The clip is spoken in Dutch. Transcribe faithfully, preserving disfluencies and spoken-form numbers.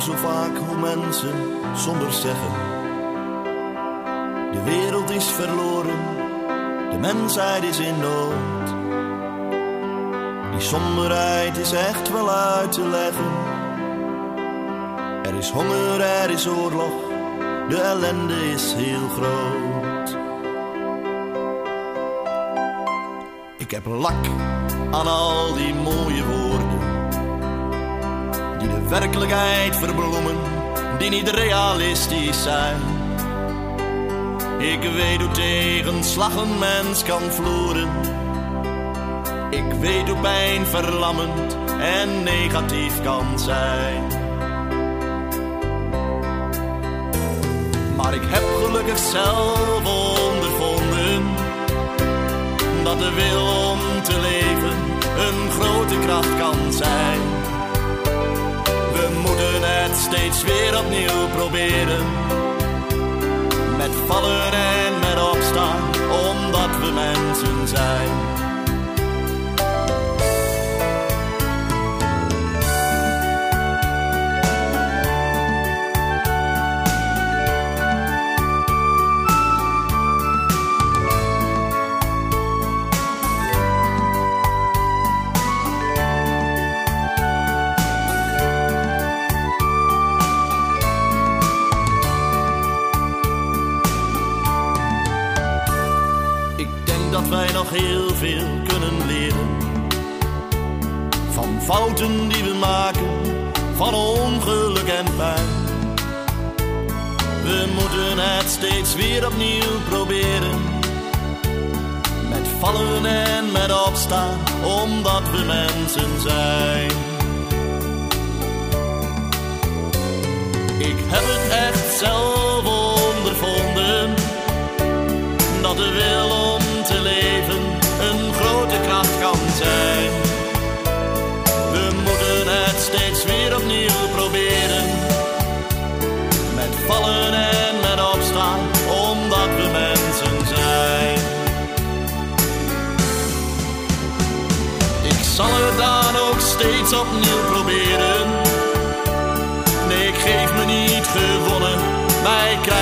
hoor zo vaak hoe mensen somber zeggen: de wereld is verloren, de mensheid is in nood. Die somberheid is echt wel uit te leggen. Er is honger, er is oorlog, de ellende is heel groot. Ik heb lak aan al die mooie woorden, die de werkelijkheid verbloemen, die niet realistisch zijn. Ik weet hoe tegenslag een mens kan vloeren. Ik weet hoe pijn verlammend en negatief kan zijn. Maar ik heb gelukkig zelf ondervonden dat de wil om te leven een grote kracht kan zijn. We moeten het steeds weer opnieuw proberen, met vallen en met opstaan, omdat we mensen zijn. Wij nog heel veel kunnen leren van fouten die we maken, van ongeluk en pijn. We moeten het steeds weer opnieuw proberen, met vallen en met opstaan, omdat we mensen zijn. Ik heb het echt zelf ondervonden, dat de wil om te leven een grote kracht kan zijn. We moeten het steeds weer opnieuw proberen, met vallen en met opstaan, omdat we mensen zijn. Ik zal het dan ook steeds opnieuw proberen. Nee, ik geef me niet gewonnen, wij krijgen